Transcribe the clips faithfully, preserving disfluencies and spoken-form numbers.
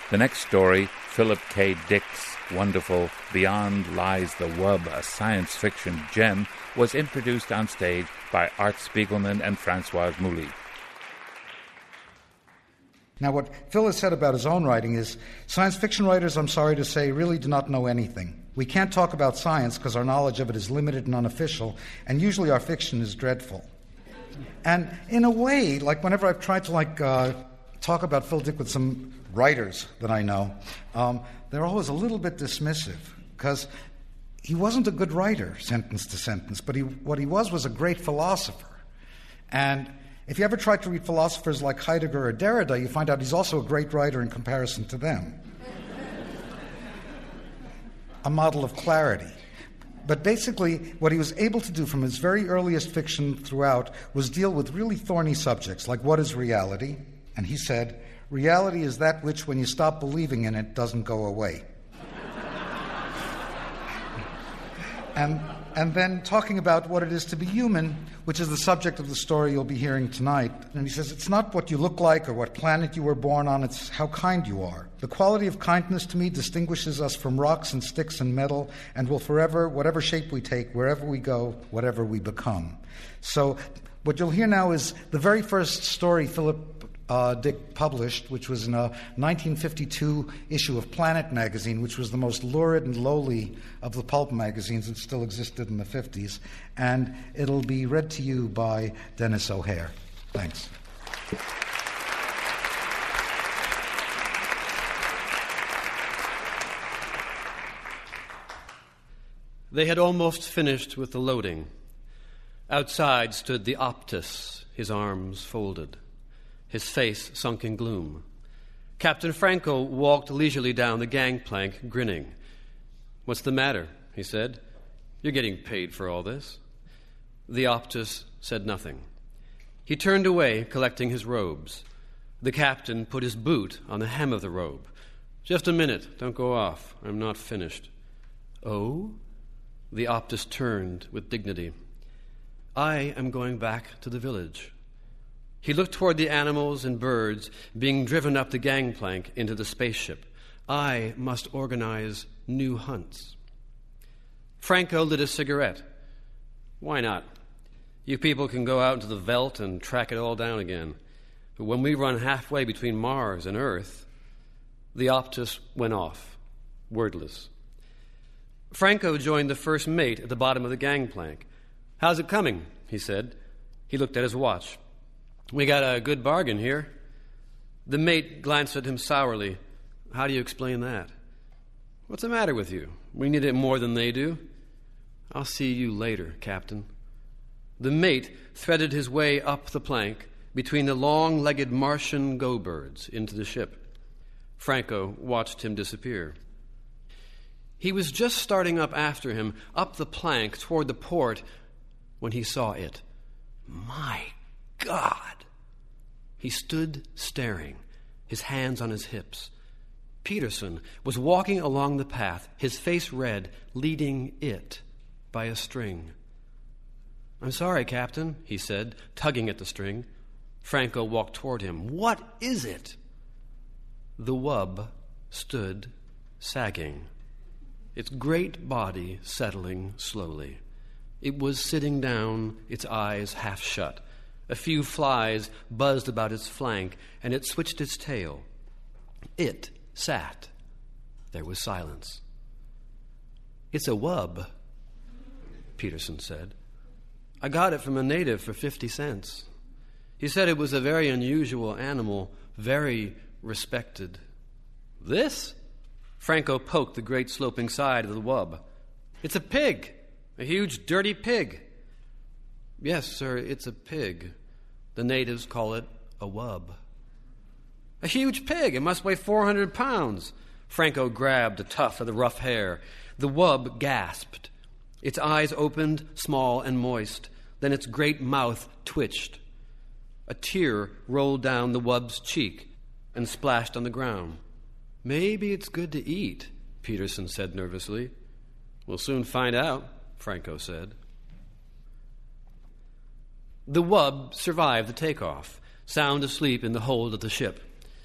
The next story, Philip K. Dick's wonderful Beyond Lies the Wub, a science fiction gem, was introduced on stage by Art Spiegelman and Françoise Mouly. Now, what Phil has said about his own writing is, science fiction writers, I'm sorry to say, really do not know anything. We can't talk about science because our knowledge of it is limited and unofficial, and usually our fiction is dreadful. And in a way, like whenever I've tried to like uh, talk about Phil Dick with some writers that I know, um, they're always a little bit dismissive because he wasn't a good writer, sentence to sentence, but he, what he was was a great philosopher. And if you ever try to read philosophers like Heidegger or Derrida, you find out he's also a great writer in comparison to them. A model of clarity. But basically, what he was able to do from his very earliest fiction throughout was deal with really thorny subjects, like what is reality? And he said, reality is that which, when you stop believing in it, doesn't go away. and, and then talking about what it is to be human, which is the subject of the story you'll be hearing tonight. And he says, it's not what you look like or what planet you were born on, it's how kind you are. The quality of kindness to me distinguishes us from rocks and sticks and metal and will forever, whatever shape we take, wherever we go, whatever we become. So what you'll hear now is the very first story Philip Uh, Dick published, which was in a nineteen fifty-two issue of Planet magazine, which was the most lurid and lowly of the pulp magazines that still existed in the fifties. And it'll be read to you by Dennis O'Hare. Thanks. They had almost finished with the loading. Outside stood the Optus, his arms folded, his face sunk in gloom. Captain Franco walked leisurely down the gangplank, grinning. "What's the matter?" he said. "You're getting paid for all this." The Optus said nothing. He turned away, collecting his robes. The captain put his boot on the hem of the robe. "Just a minute. Don't go off. I'm not finished." "Oh?" The Optus turned with dignity. "I am going back to the village." He looked toward the animals and birds being driven up the gangplank into the spaceship. "I must organize new hunts." Franco lit a cigarette. "Why not? You people can go out into the veldt and track it all down again. But when we run halfway between Mars and Earth..." The Optus went off, wordless. Franco joined the first mate at the bottom of the gangplank. "How's it coming?" he said. He looked at his watch. "We got a good bargain here." The mate glanced at him sourly. "How do you explain that?" "What's the matter with you? We need it more than they do." "I'll see you later, Captain." The mate threaded his way up the plank between the long-legged Martian go-birds into the ship. Franco watched him disappear. He was just starting up after him, up the plank toward the port, when he saw it. My God! He stood staring, his hands on his hips. Peterson was walking along the path, his face red, leading it by a string. "I'm sorry, Captain," he said, tugging at the string. Franco walked toward him. "What is it?" The wub stood sagging, its great body settling slowly. It was sitting down, its eyes half shut. A few flies buzzed about its flank, and it switched its tail. It sat. There was silence. "It's a wub," Peterson said. "I got it from a native for fifty cents. He said it was a very unusual animal, very respected." "This?" Franco poked the great sloping side of the wub. "It's a pig, a huge dirty pig." "Yes, sir, it's a pig. The natives call it a wub." "A huge pig. It must weigh four hundred pounds. Franco grabbed a tuft of the rough hair. The wub gasped. Its eyes opened, small and moist. Then its great mouth twitched. A tear rolled down the wub's cheek and splashed on the ground. "Maybe it's good to eat," Peterson said nervously. "We'll soon find out," Franco said. The wub survived the takeoff, sound asleep in the hold of the ship.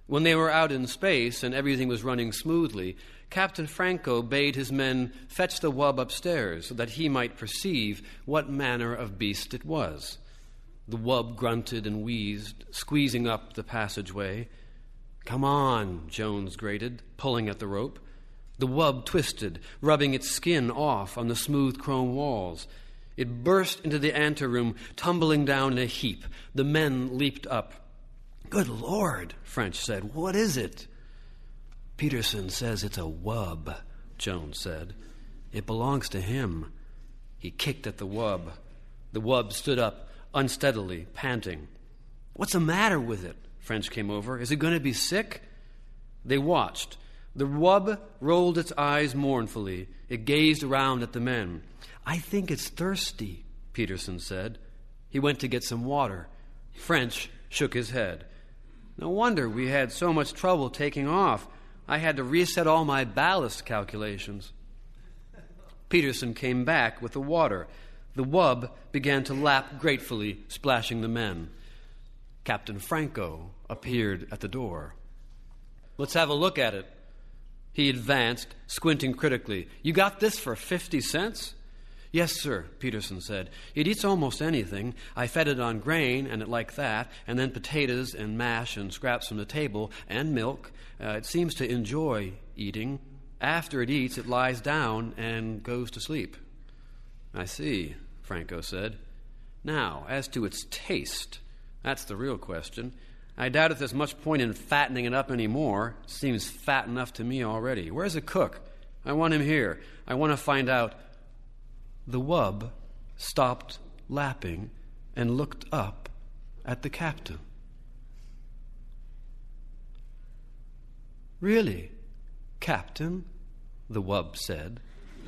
When they were out in space and everything was running smoothly, Captain Franco bade his men fetch the wub upstairs so that he might perceive what manner of beast it was. The wub grunted and wheezed, squeezing up the passageway. "Come on," Jones grated, pulling at the rope. The wub twisted, rubbing its skin off on the smooth chrome walls. It burst into the anteroom, tumbling down in a heap. The men leaped up. "Good Lord," French said. "What is it?" "Peterson says it's a wub," Jones said. "It belongs to him." He kicked at the wub. The wub stood up, unsteadily, panting. "What's the matter with it?" French came over. "Is it going to be sick?" They watched. The wub rolled its eyes mournfully. It gazed around at the men. "I think it's thirsty," Peterson said. He went to get some water. French shook his head. "No wonder we had so much trouble taking off. I had to reset all my ballast calculations." Peterson came back with the water. The wub began to lap gratefully, splashing the men. Captain Franco appeared at the door. "Let's have a look at it." He advanced, squinting critically. "You got this for fifty cents? "Yes, sir," Peterson said. "It eats almost anything. I fed it on grain, and it liked that, and then potatoes and mash and scraps from the table, and milk. Uh, it seems to enjoy eating. After it eats, it lies down and goes to sleep." "I see," Franco said. "Now, as to its taste, that's the real question. I doubt if there's much point in fattening it up anymore. It seems fat enough to me already. Where's the cook? I want him here. I want to find out." The wub stopped lapping and looked up at the captain. "Really, Captain," the wub said,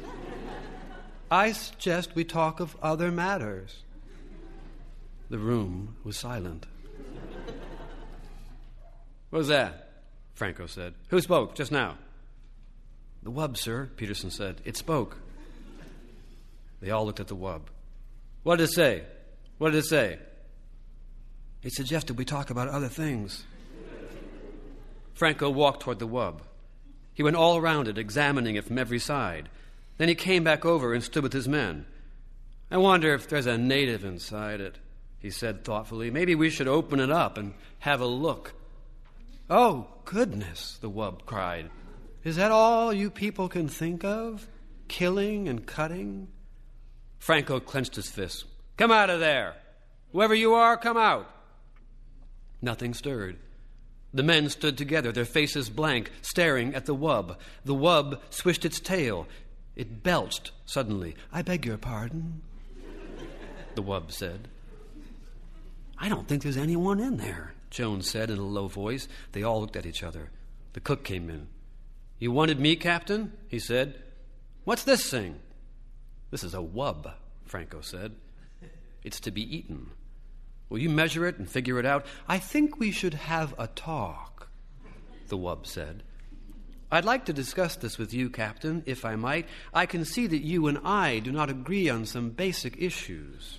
"I suggest we talk of other matters." The room was silent. "What was that?" Franco said. "Who spoke just now?" "The wub, sir," Peterson said. "It spoke." They all looked at the wub. "What did it say? What did it say?" "It suggested we talk about other things." Franco walked toward the wub. He went all around it, examining it from every side. Then he came back over and stood with his men. "I wonder if there's a native inside it," he said thoughtfully. "Maybe we should open it up and have a look." "Oh, goodness," the wub cried. "Is that all you people can think of? Killing and cutting?" Franco clenched his fists. "Come out of there! Whoever you are, come out!" Nothing stirred. The men stood together, their faces blank, staring at the wub. The wub swished its tail. It belched suddenly. "I beg your pardon," the wub said. "I don't think there's anyone in there," Jones said in a low voice. They all looked at each other. The cook came in. "You wanted me, Captain?" he said. "What's this thing?" "This is a wub," Franco said. "It's to be eaten. Will you measure it and figure it out?" "I think we should have a talk," the wub said. "I'd like to discuss this with you, Captain, if I might. I can see that you and I do not agree on some basic issues."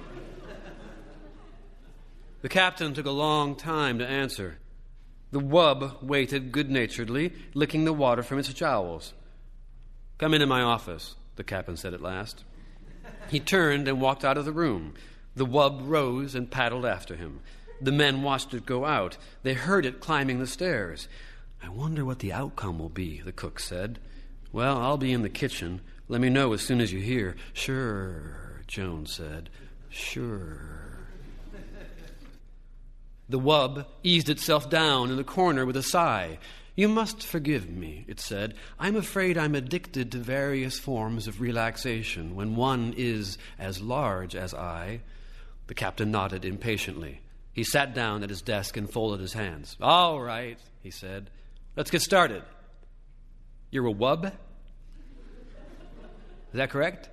The captain took a long time to answer. The wub waited good-naturedly, licking the water from its jowls. "Come into my office," the captain said at last. He turned and walked out of the room. The wub rose and paddled after him. The men watched it go out. They heard it climbing the stairs. "I wonder what the outcome will be," the cook said. "Well, I'll be in the kitchen. Let me know as soon as you hear." "Sure," Jones said. "Sure." The wub eased itself down in the corner with a sigh. "You must forgive me," it said. "I'm afraid I'm addicted to various forms of relaxation when one is as large as I." The captain nodded impatiently. He sat down at his desk and folded his hands. "All right," he said. "Let's get started. You're a wub? Is that correct?"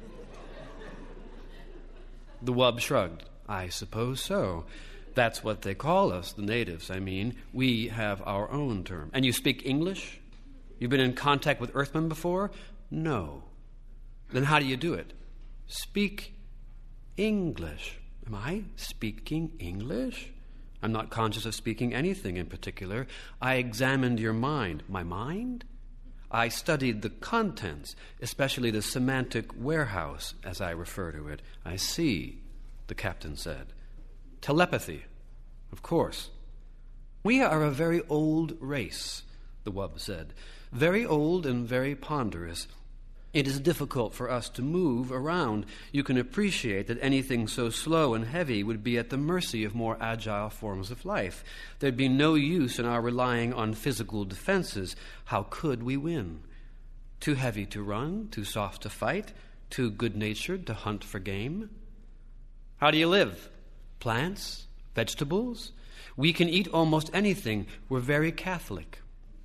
The wub shrugged. "I suppose so. That's what they call us, the natives, I mean. We have our own term." "And you speak English? You've been in contact with Earthmen before?" "No." "Then how do you do it?" "Speak English." "Am I speaking English?" I'm not conscious of speaking anything in particular. I examined your mind. My mind? I studied the contents, especially the semantic warehouse, as I refer to it. I see, the captain said. Telepathy, of course. We are a very old race, the wub said. Very old and very ponderous. It is difficult for us to move around. You can appreciate that anything so slow and heavy would be at the mercy of more agile forms of life. There'd be no use in our relying on physical defenses. How could we win? Too heavy to run, too soft to fight, too good-natured to hunt for game. How do you live? Plants? Vegetables? We can eat almost anything. We're very Catholic.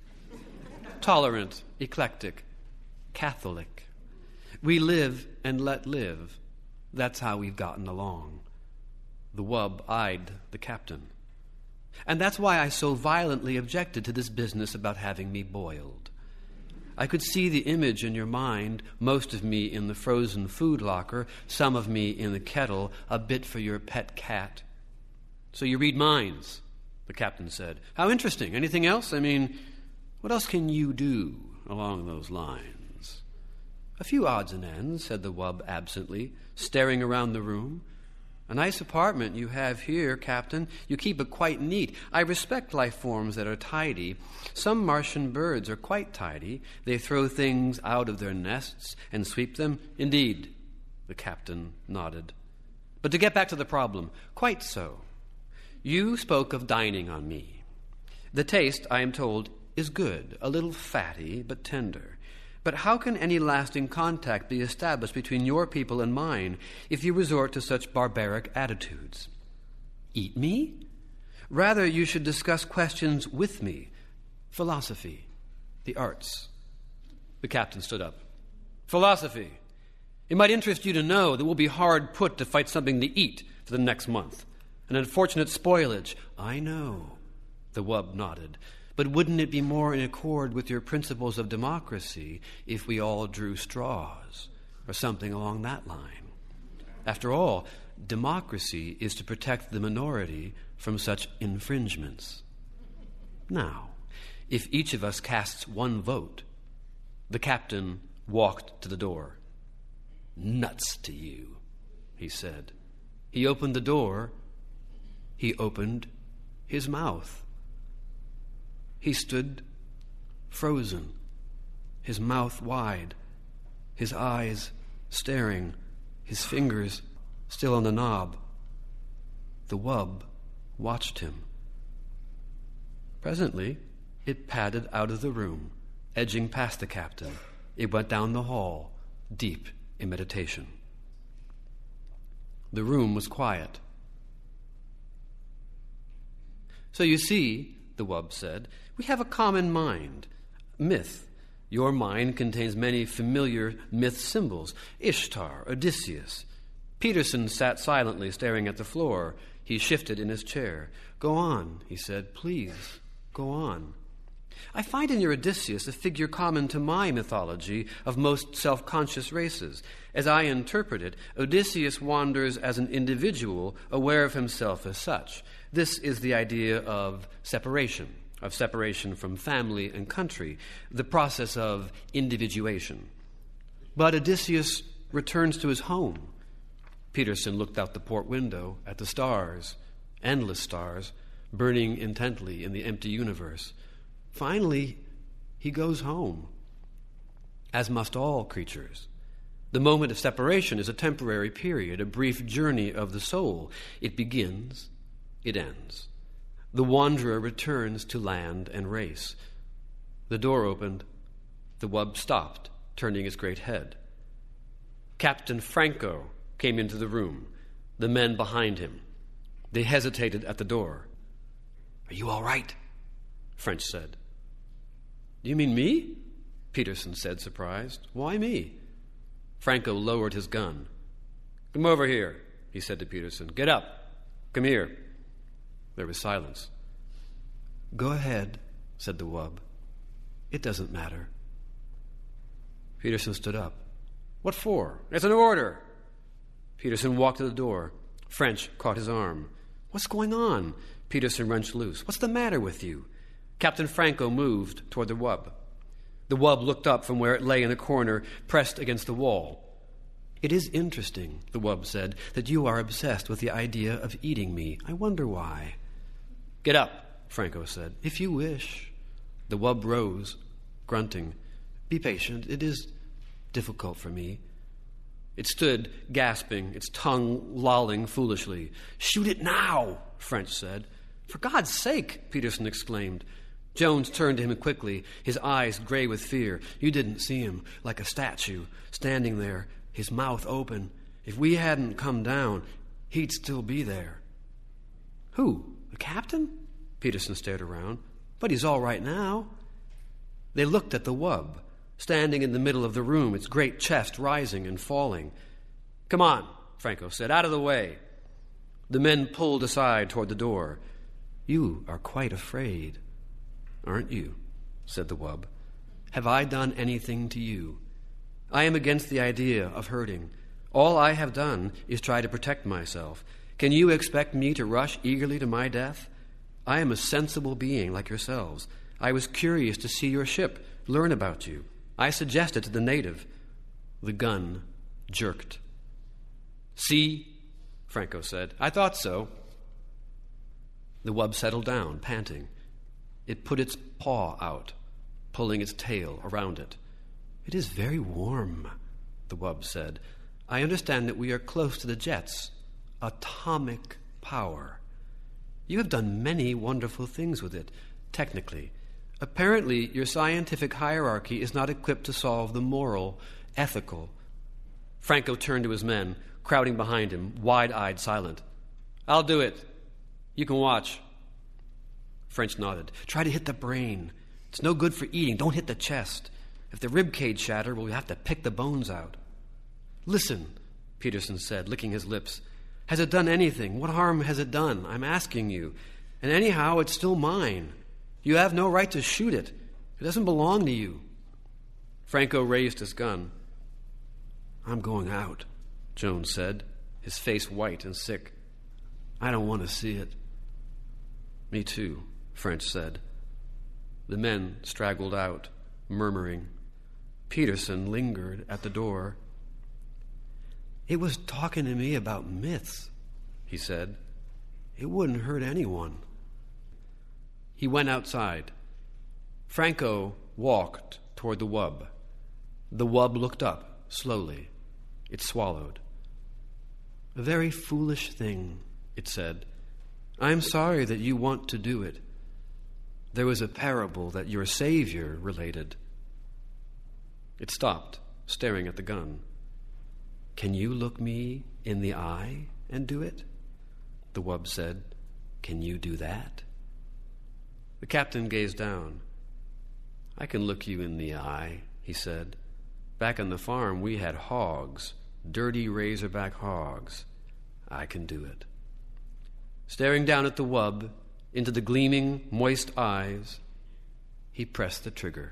Tolerant, eclectic, Catholic. We live and let live. That's how we've gotten along. The wub eyed the captain. And that's why I so violently objected to this business about having me boiled. I could see the image in your mind, most of me in the frozen food locker, some of me in the kettle, a bit for your pet cat. So you read minds, the captain said. How interesting. Anything else? I mean, what else can you do along those lines? A few odds and ends, said the wub absently, staring around the room. A nice apartment you have here, Captain. You keep it quite neat. I respect life forms that are tidy. Some Martian birds are quite tidy. They throw things out of their nests and sweep them. Indeed, the captain nodded. But to get back to the problem, quite so. You spoke of dining on me. The taste, I am told, is good, a little fatty but tender. But how can any lasting contact be established between your people and mine if you resort to such barbaric attitudes? Eat me? Rather, you should discuss questions with me. Philosophy, the arts. The captain stood up. Philosophy. It might interest you to know that we'll be hard put to fight something to eat for the next month. An unfortunate spoilage. I know. The wub nodded. But wouldn't it be more in accord with your principles of democracy if we all drew straws, or something along that line? After all, democracy is to protect the minority from such infringements. Now, if each of us casts one vote, the captain walked to the door. Nuts to you, he said. He opened the door. He opened his mouth. He stood frozen, his mouth wide, his eyes staring, his fingers still on the knob. The wub watched him. Presently, it padded out of the room, edging past the captain. It went down the hall, deep in meditation. The room was quiet. So you see, the wub said, we have a common mind. Myth. Your mind contains many familiar myth symbols. Ishtar, Odysseus. Peterson sat silently, staring at the floor. He shifted in his chair. Go on, he said. Please, go on. I find in your Odysseus a figure common to my mythology of most self-conscious races. As I interpret it, Odysseus wanders as an individual, aware of himself as such. This is the idea of separation, of separation from family and country, the process of individuation. But Odysseus returns to his home. Peterson looked out the port window at the stars, endless stars, burning intently in the empty universe. Finally, he goes home, as must all creatures. The moment of separation is a temporary period, a brief journey of the soul. It begins, it ends. The wanderer returns to land and race. The door opened. The wub stopped, turning his great head. Captain Franco came into the room, the men behind him. They hesitated at the door. Are you all right? French said. Do you mean me? Peterson said, surprised. Why me? Franco lowered his gun. Come over here, he said to Peterson. Get up. Come here. There was silence. Go ahead, said the wub. It doesn't matter. Peterson stood up. What for? It's an order. Peterson walked to the door. French caught his arm. What's going on? Peterson wrenched loose. "What's the matter with you?" Captain Franco moved toward the wub. The wub looked up from where it lay in a corner, pressed against the wall. "It is interesting," the wub said, "that you are obsessed with the idea of eating me. I wonder why." "Get up," Franco said. "If you wish." The wub rose, grunting. "Be patient. It is difficult for me." It stood, gasping, its tongue lolling foolishly. "Shoot it now," French said. "For God's sake," Peterson exclaimed. Jones turned to him quickly, his eyes gray with fear. You didn't see him, like a statue, standing there, his mouth open. If we hadn't come down, he'd still be there. "Who? The captain?" Peterson stared around. "But he's all right now." They looked at the wub, standing in the middle of the room, its great chest rising and falling. "Come on," Franco said, "out of the way." The men pulled aside toward the door. "You are quite afraid, aren't you?" said the wub. "Have I done anything to you? I am against the idea of hurting. All I have done is try to protect myself. Can you expect me to rush eagerly to my death? I am a sensible being like yourselves. I was curious to see your ship, learn about you. I suggested to the native." The gun jerked. "See?" Franco said. "I thought so." The wub settled down, panting. It put its paw out, pulling its tail around it. "It is very warm," the wub said. "I understand that we are close to the jets. Atomic power. You have done many wonderful things with it, technically. Apparently, your scientific hierarchy is not equipped to solve the moral, ethical." Franco turned to his men, crowding behind him, wide-eyed, silent. "I'll do it. You can watch." French nodded. "Try to hit the brain. It's no good for eating. Don't hit the chest. If the rib cage shatter, we'll have to pick the bones out." "Listen," Peterson said, licking his lips. "Has it done anything? What harm has it done? I'm asking you. And anyhow, it's still mine. You have no right to shoot it. It doesn't belong to you." Franco raised his gun. "I'm going out," Jones said, his face white and sick. "I don't want to see it." "Me too," French said. The men straggled out, murmuring. Peterson lingered at the door. "It was talking to me about myths," he said. "It wouldn't hurt anyone." He went outside. Franco walked toward the wub. The wub looked up, slowly. It swallowed. "A very foolish thing," it said. "I'm sorry that you want to do it. There was a parable that your Savior related." It stopped, staring at the gun. "Can you look me in the eye and do it?" The wub said. "Can you do that?" The captain gazed down. "I can look you in the eye," he said. "Back on the farm we had hogs, dirty razorback hogs. I can do it." Staring down at the wub, into the gleaming, moist eyes, he pressed the trigger.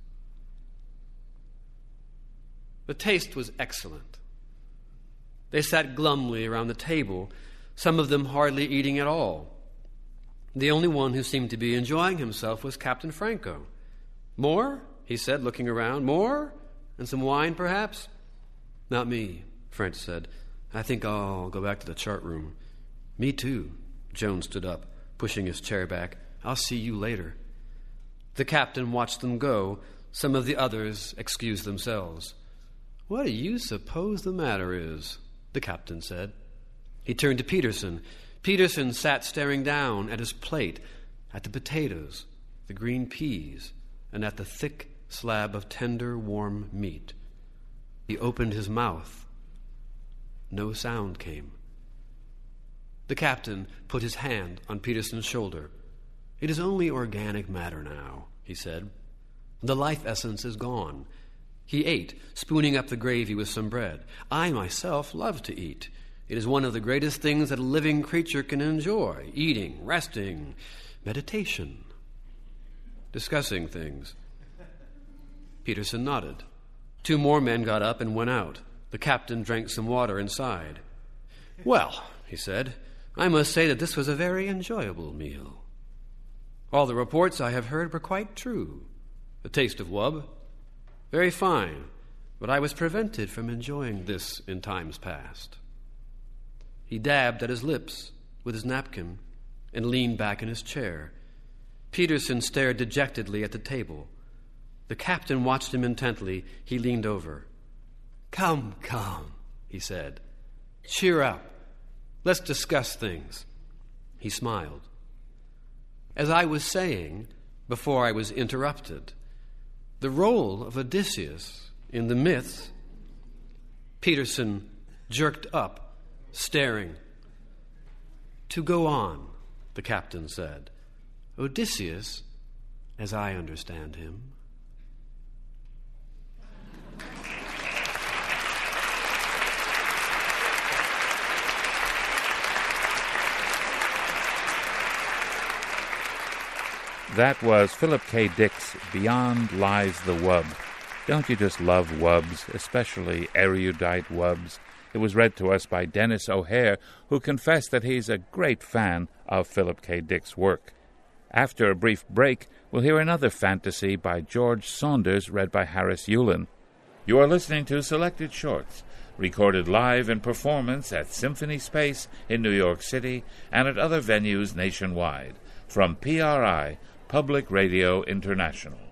The taste was excellent. They sat glumly around the table, some of them hardly eating at all. The only one who seemed to be enjoying himself was Captain Franco. "More?" he said, looking around. "More? And some wine, perhaps?" "Not me," French said. "I think I'll go back to the chart room." "Me too." Jones stood up, pushing his chair back. "I'll see you later." The captain watched them go. Some of the others excused themselves. "What do you suppose the matter is?" the captain said. He turned to Peterson. Peterson sat staring down at his plate, at the potatoes, the green peas, and at the thick slab of tender, warm meat. He opened his mouth. No sound came. The captain put his hand on Peterson's shoulder. "It is only organic matter now," he said. "The life essence is gone." He ate, spooning up the gravy with some bread. "I myself love to eat. It is one of the greatest things that a living creature can enjoy. Eating, resting, meditation, discussing things." Peterson nodded. Two more men got up and went out. The captain drank some water inside. "Well," he said, I must say that this was a very enjoyable meal. All the reports I have heard were quite true. A taste of wub, very fine, but I was prevented from enjoying this in times past. He dabbed at his lips with his napkin and leaned back in his chair. Peterson stared dejectedly at the table. The captain watched him intently. He leaned over. "Come, come," he said. "Cheer up. Let's discuss things." He smiled. As I was saying before I was interrupted, the role of Odysseus in the myths, Peterson jerked up, staring. "To go on," the captain said. "Odysseus, as I understand him." That was Philip K. Dick's Beyond Lies the Wub. Don't you just love wubs, especially erudite wubs? It was read to us by Dennis O'Hare, who confessed that he's a great fan of Philip K. Dick's work. After a brief break, we'll hear another fantasy by George Saunders, read by Harris Yulin. You are listening to Selected Shorts, recorded live in performance at Symphony Space in New York City and at other venues nationwide, from P R I, Public Radio International.